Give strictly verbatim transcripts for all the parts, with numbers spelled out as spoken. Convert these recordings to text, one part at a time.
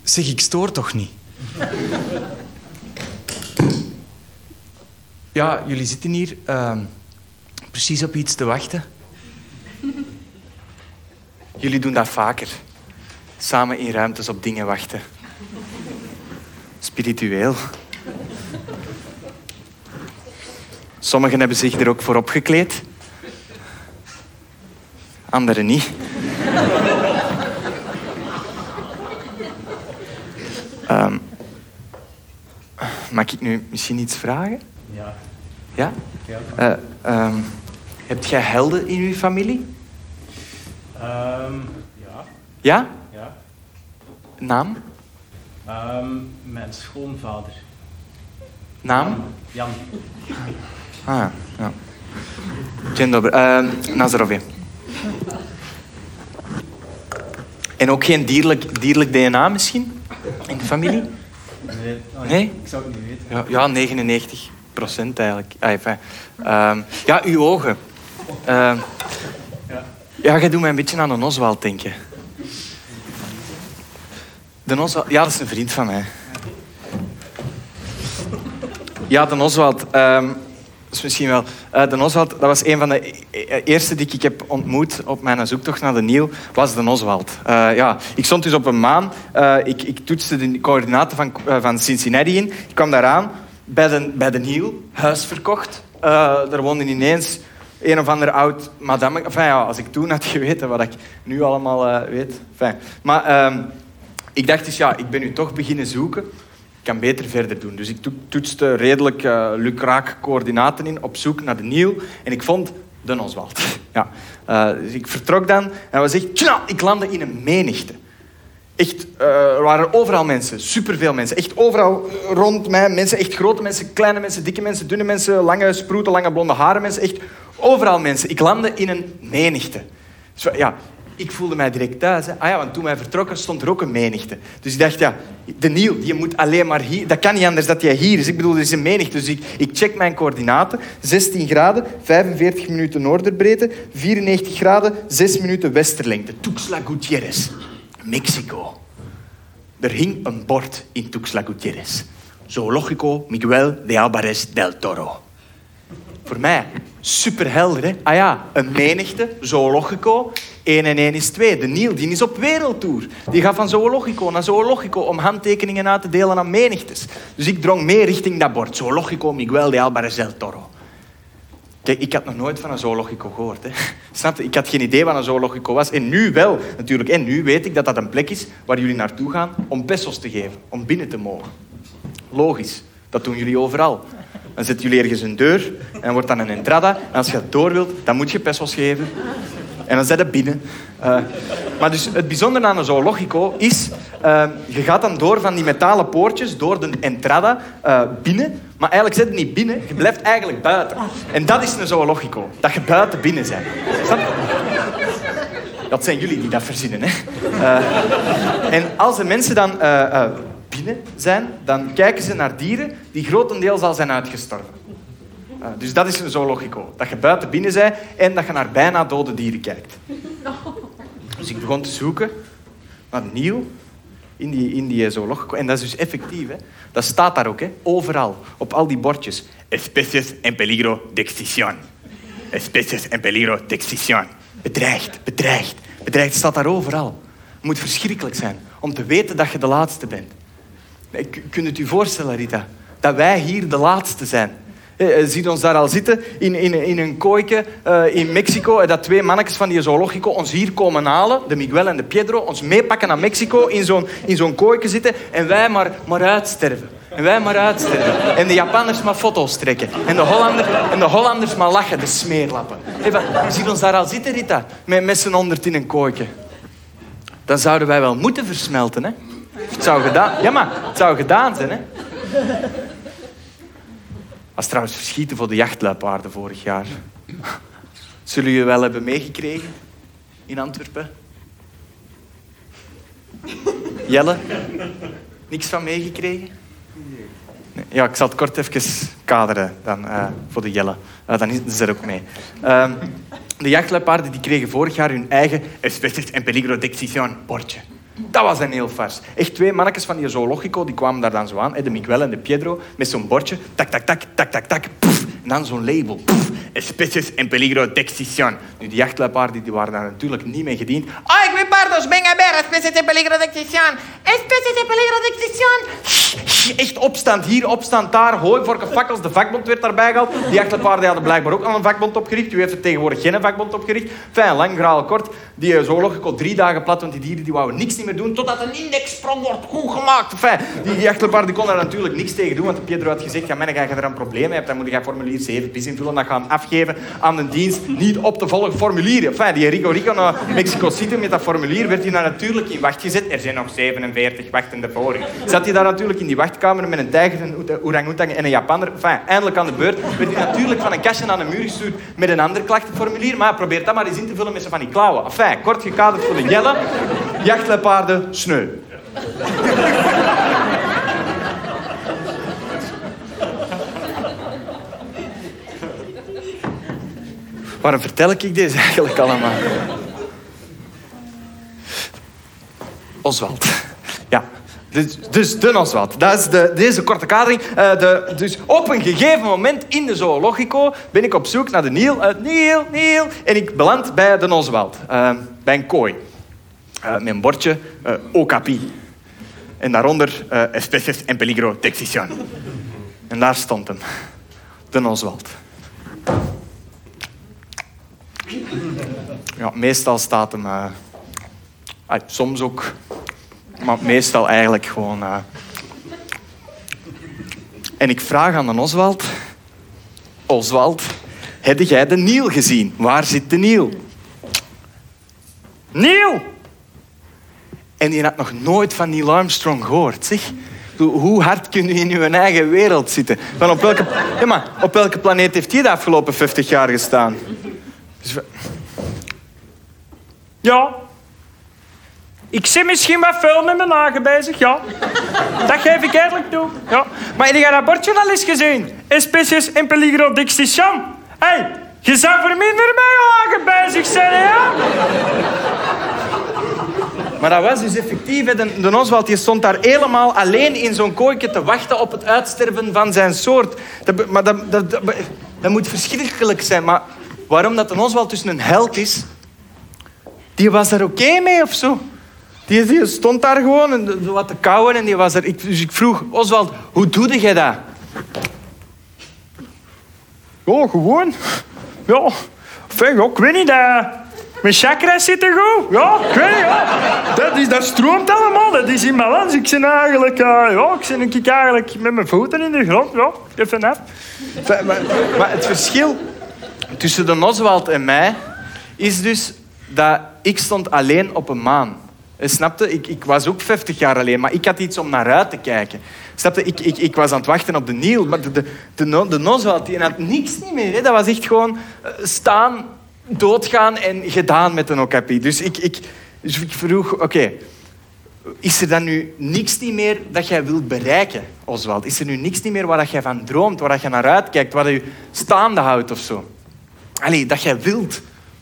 Zeg, ik stoor toch niet? Ja, jullie zitten hier uh, precies op iets te wachten. Jullie doen dat vaker. Samen in ruimtes op dingen wachten. Spiritueel. Sommigen hebben zich er ook voor opgekleed. Anderen niet. um, mag ik nu misschien iets vragen? Ja. Ja? Ja. Uh, um, hebt jij helden in uw familie? Um, ja. Ja? Ja. Naam? Um, mijn schoonvader. Naam? Jan. Ah, ja. Dzień dobry. Uh, na zdrowie. En ook geen dierlijk, dierlijk D N A misschien? In de familie? Nee. Oh, Nee? Ik zou het niet weten. Ja, ja negenennegentig procent eigenlijk. Ah, enfin. um, ja, uw ogen. Uh, Ja. ja, jij doet mij een beetje aan de Oswald denken. De Oswald... Ja, dat is een vriend van mij. Ja, de Oswald... Um, dat is misschien wel... Uh, de Oswald, dat was een van de e- eerste die ik heb ontmoet op mijn zoektocht naar de Niel, was de Oswald. Uh, ja, ik stond dus op een maan. Uh, ik, ik toetste de coördinaten van, uh, van Cincinnati in. Ik kwam daaraan bij de, bij de Niel, huis verkocht. Uh, er woonde ineens een of ander oud madame. Enfin, ja, als ik toen had geweten wat ik nu allemaal uh, weet. Enfin. Maar uh, ik dacht dus, ja, ik ben nu toch beginnen zoeken. Ik kan beter verder doen. Dus ik toetste redelijk uh, lukraak coördinaten in op zoek naar de Niel. En ik vond de Oswald. Ja. Uh, dus ik vertrok dan en was echt... Tja, ik landde in een menigte. Echt, uh, er waren overal mensen. Superveel mensen. Echt overal rond mij. Mensen, echt grote mensen, kleine mensen, dikke mensen, dunne mensen, lange sproeten, lange blonde haren mensen. Echt overal mensen. Ik landde in een menigte. Dus, ja... Ik voelde mij direct thuis. Hè. Ah ja, want toen wij vertrokken stond er ook een menigte. Dus ik dacht, ja, de Niel, die moet alleen maar hier... Dat kan niet anders dat hij hier is. Ik bedoel, er is een menigte. Dus ik, ik check mijn coördinaten. zestien graden, vijfenveertig minuten noorderbreedte, vierennegentig graden, zes minuten westerlengte. Tuxtla Gutiérrez, Mexico. Er hing een bord in Tuxtla Gutiérrez. Zoológico Miguel de Álvarez del Toro. Voor mij, superhelder, hè? Ah ja, een menigte, zoologico, één en één is twee. De Niel, die is op wereldtour. Die gaat van zoologico naar zoologico om handtekeningen uit te delen aan menigtes. Dus ik drong mee richting dat bord. Zoologico Miguel de Álvarez del Toro. Kijk, ik had nog nooit van een zoologico gehoord. Hè. Snap je? Ik had geen idee wat een zoologico was. En nu wel, natuurlijk. En nu weet ik dat dat een plek is waar jullie naartoe gaan om pesos te geven. Om binnen te mogen. Logisch. Dat doen jullie overal. Dan zetten jullie ergens een deur en dan wordt dan een entrada. En als je door wilt, dan moet je pesos geven. En dan zit je binnen. Uh, maar dus het bijzondere aan een zoologico is... Uh, je gaat dan door van die metalen poortjes, door de entrada, uh, binnen. Maar eigenlijk zit je niet binnen, je blijft eigenlijk buiten. En dat is een zoologico. Dat je buiten binnen bent. Snap je? Dat zijn jullie die dat verzinnen, hè. Uh, en als de mensen dan... Uh, uh, binnen zijn, dan kijken ze naar dieren die grotendeels al zijn uitgestorven. Uh, dus dat is een zoologico. Dat je buiten binnen bent en dat je naar bijna dode dieren kijkt. Dus ik begon te zoeken naar de Niel in die, in die zoologico. En dat is dus effectief. Hè. Dat staat daar ook, hè. Overal. Op al die bordjes. Especies en peligro de extinción. Especies en peligro de extinción. Bedreigd, bedreigd, bedreigd. Het staat daar overal. Het moet verschrikkelijk zijn om te weten dat je de laatste bent. Kunt het u voorstellen, Rita, dat wij hier de laatste zijn? Je ziet ons daar al zitten in, in, in een kooike uh, in Mexico. Dat twee mannetjes van die zoologico ons hier komen halen, de Miguel en de Pedro, ons meepakken naar Mexico, in zo'n, in zo'n kooike zitten en wij maar, maar uitsterven. En wij maar uitsterven. En de Japanners maar foto's trekken. En de, Hollander, en de Hollanders maar lachen, de smeerlappen. Je ziet ons daar al zitten, Rita, met, met z'n honderd in een kooike. Dan zouden wij wel moeten versmelten, hè? Het zou gedaan... Ja, maar het zou gedaan zijn, hè? Was trouwens verschieten voor de jachtluipaarden vorig jaar. Zullen jullie wel hebben meegekregen in Antwerpen? Jelle? Niks van meegekregen? Nee. Ja, ik zal het kort even kaderen dan, uh, voor de Jelle. Uh, dan is ze er ook mee. Uh, de jachtluipaarden die kregen vorig jaar hun eigen Especies en peligro de extinción bordje. Dat was een heel fars. Echt twee mannetjes van die Zoologico, die kwamen daar dan zo aan. De Miguel en de Pedro, met zo'n bordje. Tak, tak, tak, tak, tak, tak. Pff, en dan zo'n label. Pff, especies en peligro de extinción. Nu, die jachtluipaarden die waren daar natuurlijk niet mee gediend. Oh, ik ben pardos, venga ver, especies en peligro de extinción. Especies en peligro de extinción. Echt opstand hier, opstand daar. Hooi, vorken, fakkels. De vakbond werd daarbij gehaald. Die jachtluipaarden hadden blijkbaar ook al een vakbond opgericht. U heeft er tegenwoordig geen vakbond opgericht. Fijn, lang verhaal kort. Die Zoologico drie dagen plat, want die dieren die wouden niks niet meer doen, totdat een indexsprong wordt goed gemaakt. Enfin, die jachtlepaarden konden daar natuurlijk niks tegen doen, want de Pedro had gezegd, ja, man, ga je er een probleem mee hebt, dan moet je formulier zeven pis invullen, dat gaan afgeven aan de dienst, niet op te volgen formulieren. Enfin, die Rico Rico naar Mexico City met dat formulier werd hij daar natuurlijk in wacht gezet. Er zijn nog zevenenveertig wachtende voor u. Zat hij daar natuurlijk in die wachtkamer met een tijger, een orang-oetang en een Japaner. Enfin, eindelijk aan de beurt werd hij natuurlijk van een kastje aan de muur gestuurd met een ander klachtenformulier, maar probeer dat maar eens in te vullen met zo van die klauwen. Enfin, kort gekaderd voor de jelle, jachtlepaarden, sneu. Waarom vertel ik deze eigenlijk allemaal? Oswald. Ja, dus, dus de Oswald. Dat is de, deze korte kadering. Uh, de, dus op een gegeven moment in de Zoologico ben ik op zoek naar de Niel. Uh, Niel, Niel. En ik beland bij de Oswald. Uh, bij een kooi. Uh, met een bordje, uh, Okapi. En daaronder uh, especies en peligro de extinción. En daar stond hem. De Oswald. Ja, meestal staat hem... Uh, uh, soms ook... Maar meestal eigenlijk gewoon... Uh... En ik vraag aan de Oswald... Oswald, heb jij de Niel gezien? Waar zit de Niel? Niel! En die had nog nooit van Neil Armstrong gehoord, zeg. Hoe hard kun je in je eigen wereld zitten? Van op, welke, ja, maar op welke planeet heeft hij de afgelopen vijftig jaar gestaan? Dus we... Ja. Ik zie misschien wat veel met mijn nagen bezig, ja. Dat geef ik eerlijk toe. Ja. Maar heb je dat bordje al eens gezien? Especies en peligro de extinción. Hé, hey, je zou voor minder met je nagen bezig zijn, hè? Maar dat was dus effectief. De, de Oswald die stond daar helemaal alleen in zo'n kooitje te wachten op het uitsterven van zijn soort. Dat, maar dat, dat, dat, dat moet verschrikkelijk zijn. Maar waarom dat de Oswald dus een held is... Die was daar oké okay mee of zo. Die, die stond daar gewoon en wat te kauwen en die was er. Ik, dus ik vroeg, Oswald, hoe doe jij dat? Ja, gewoon. Ja, enfin, ja ik weet niet. Dat... Mijn chakras zitten goed. Ja, ik weet niet. Ja. Dat, is, dat stroomt allemaal. Dat is in balans. Ik zit eigenlijk... Uh, ja, ik zit ik eigenlijk met mijn voeten in de grond. Ja, even af. Maar, maar, maar het verschil tussen de Oswald en mij is dus dat ik stond alleen op een maan. Snapte? Ik, ik was ook vijftig jaar alleen, maar ik had iets om naar uit te kijken. Snapte? Ik, ik, ik was aan het wachten op de Niel, maar de, de, de, de Oswald die had niks niet meer. Hè. Dat was echt gewoon staan, doodgaan en gedaan met een Okapi. Dus ik, ik, dus ik vroeg, oké, okay, is er dan nu niks niet meer dat jij wilt bereiken, Oswald? Is er nu niks niet meer waar jij van droomt, waar je naar uitkijkt, waar je staande houdt of zo? Allee, dat jij wilt.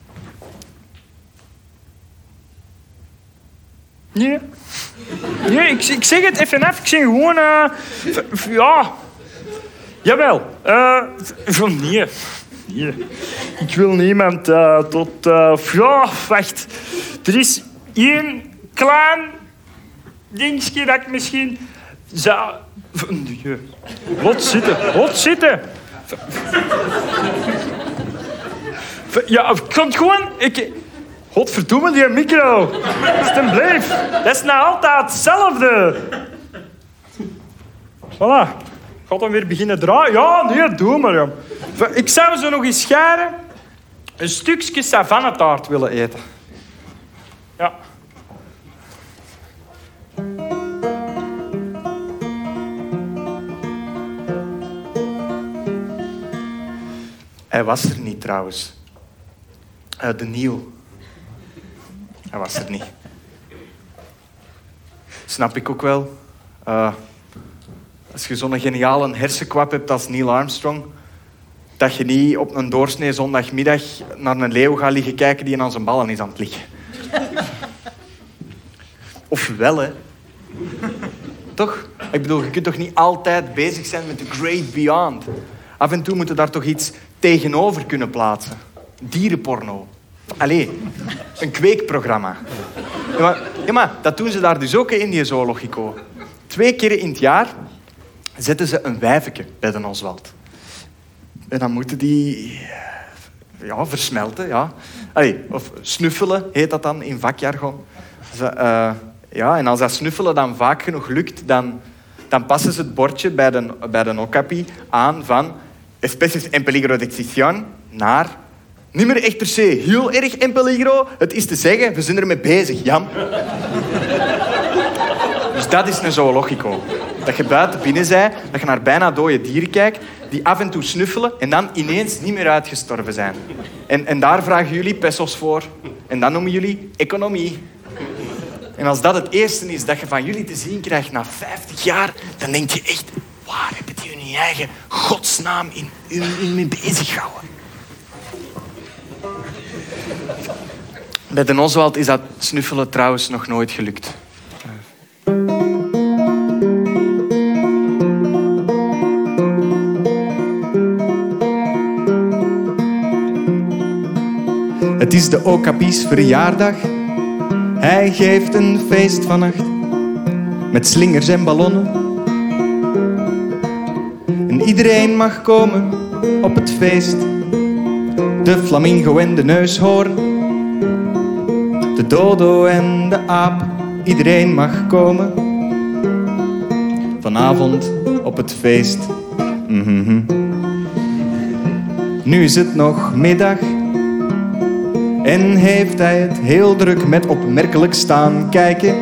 Nee. Nee, ik, ik zeg het even af. Ik zeg gewoon... Uh, v, ja. Jawel. Uh, van nee. Nee. Ik wil niemand uh, tot... Uh, ja, wacht. Er is één klein dingetje dat ik misschien zou... Nee. Laat zitten. Laat zitten. Ja, ik kan het gewoon... Ik, Godverdomme, die micro. Alsjeblieft. Dat is nou altijd hetzelfde. Voilà. Gaat dan weer beginnen draaien? Ja, nee, doe maar. Ja. Ik zou zo nog eens scharen een stukje savannetaart willen eten. Ja. Hij was er niet, trouwens. Uh, de Niel. Hij was er niet. Snap ik ook wel. Uh, als je zo'n geniale hersenkwap hebt als Neil Armstrong, dat je niet op een doorsnee zondagmiddag naar een leeuw gaat liggen kijken die aan zijn ballen is aan het liggen. Of wel, hè? Toch? Ik bedoel, je kunt toch niet altijd bezig zijn met the great beyond? Af en toe moet je daar toch iets tegenover kunnen plaatsen. Dierenporno. Allee, een kweekprogramma. Ja maar, ja, maar dat doen ze daar dus ook in die zoologico. Twee keer in het jaar zetten ze een wijfje bij de Oswald. En dan moeten die ja, versmelten. Ja. Allee, of snuffelen heet dat dan in vakjargon. Ze, uh, ja, en als dat snuffelen dan vaak genoeg lukt, dan, dan passen ze het bordje bij de, bij de okapi aan van especies en peligro de extinción naar niet meer echt per se heel erg en peligro. Het is te zeggen, we zijn ermee bezig, Jan. Dus dat is een zoologico. Dat je buiten binnen zij, dat je naar bijna dode dieren kijkt, die af en toe snuffelen en dan ineens niet meer uitgestorven zijn. En, en daar vragen jullie pesos voor. En dat noemen jullie economie. En als dat het eerste is dat je van jullie te zien krijgt na vijftig jaar, dan denk je echt, waar hebben die hun eigen godsnaam in, in, in mee bezig gehouden? Bij de Oswald is dat snuffelen trouwens nog nooit gelukt. Het is de Okapi's verjaardag. Hij geeft een feest vannacht. Met slingers en ballonnen. En iedereen mag komen op het feest. De flamingo en de neushoorn. De dodo en de aap. Iedereen mag komen. Vanavond op het feest. Mm-hmm. Nu is het nog middag. En heeft hij het heel druk met opmerkelijk staan kijken.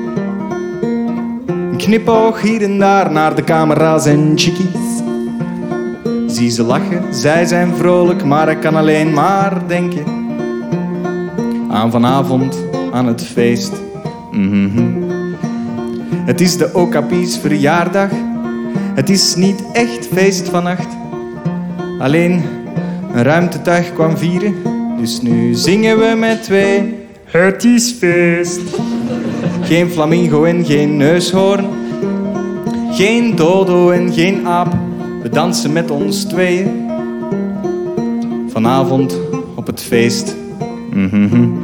Een knipoog hier en daar naar de camera's en chickies. Zie ze lachen, zij zijn vrolijk, maar ik kan alleen maar denken aan vanavond, aan het feest. Mm-hmm. Het is de Okapi's verjaardag. Het is niet echt feest vannacht. Alleen een ruimtetuig kwam vieren. Dus nu zingen we met twee. Het is feest. Geen flamingo en geen neushoorn. Geen dodo en geen aap. We dansen met ons tweeën. Vanavond op het feest. Mm-hmm.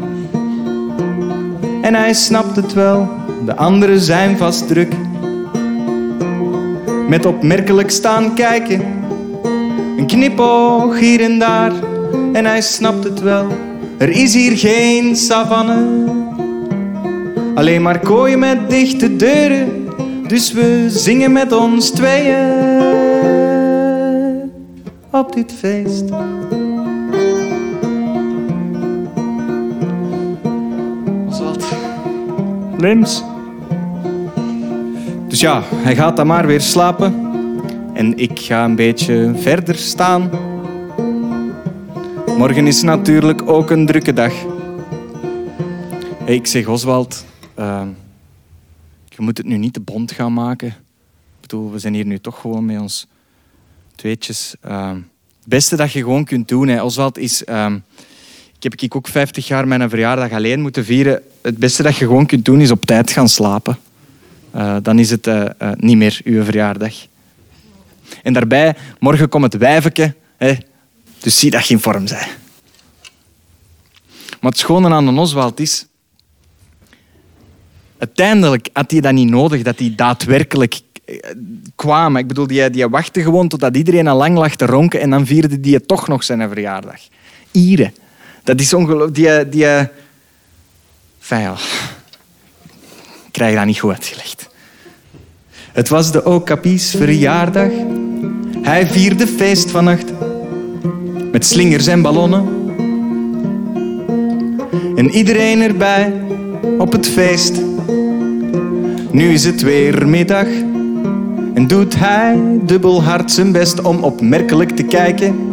En hij snapt het wel. De anderen zijn vast druk. Met opmerkelijk staan kijken. Een knipoog hier en daar. En hij snapt het wel. Er is hier geen savanne. Alleen maar kooien met dichte deuren. Dus we zingen met ons tweeën. Op dit feest. Oswald. Lims. Dus ja, hij gaat dan maar weer slapen. En ik ga een beetje verder staan. Morgen is natuurlijk ook een drukke dag. Hey, ik zeg Oswald, uh, je moet het nu niet te bont gaan maken. Ik bedoel, we zijn hier nu toch gewoon met ons tweetjes. Uh, het beste dat je gewoon kunt doen, hè, Oswald, is... Uh, ik heb ik ook vijftig jaar mijn verjaardag alleen moeten vieren. Het beste dat je gewoon kunt doen, is op tijd gaan slapen. Uh, dan is het uh, uh, niet meer uw verjaardag. En daarbij, morgen komt het wijfeke, hè. Dus zie dat je in vorm bent. Maar het schone aan de Oswald is... Uiteindelijk had hij dat niet nodig, dat hij daadwerkelijk kwam. Ik bedoel, die, die wachtte gewoon totdat iedereen al lang lag te ronken en dan vierde die toch nog zijn verjaardag. Ieren. Dat is ongelooflijk. Die... die enfin, ja. Ik krijg dat niet goed uitgelegd. Het was de Okapi's verjaardag. Hij vierde feest vannacht. Met slingers en ballonnen. En iedereen erbij op het feest. Nu is het weer middag. En doet hij dubbel hard zijn best om opmerkelijk te kijken.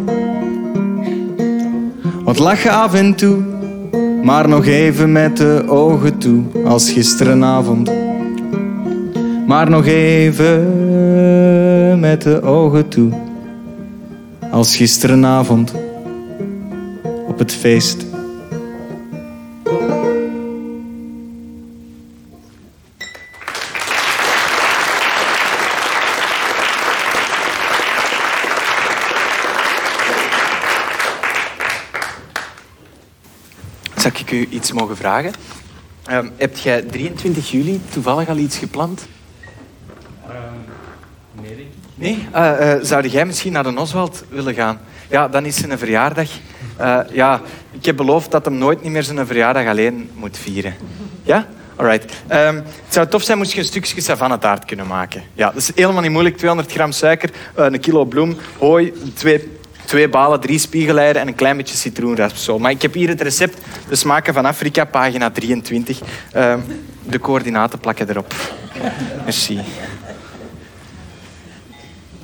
Wat lachen af en toe. Maar nog even met de ogen toe. Als gisterenavond. Maar nog even met de ogen toe. Als gisterenavond op het feest. Zou ik u iets mogen vragen? Um, heb jij drieëntwintig juli toevallig al iets gepland? Um, nee, denk ik. Nee? Uh, uh, zou jij misschien naar de Oswald willen gaan? Ja, dan is zijn verjaardag. Uh, ja, ik heb beloofd dat hem nooit niet meer zijn verjaardag alleen moet vieren. Ja? Alright. Um, het zou tof zijn moest je een stukje savannetaart kunnen maken. Ja, dat is helemaal niet moeilijk. tweehonderd gram suiker, uh, een kilo bloem, hooi, twee... Twee balen, drie spiegeleieren en een klein beetje citroenraspsel. Maar ik heb hier het recept. De smaken van Afrika, pagina drieëntwintig. Uh, de coördinaten plakken erop. Merci.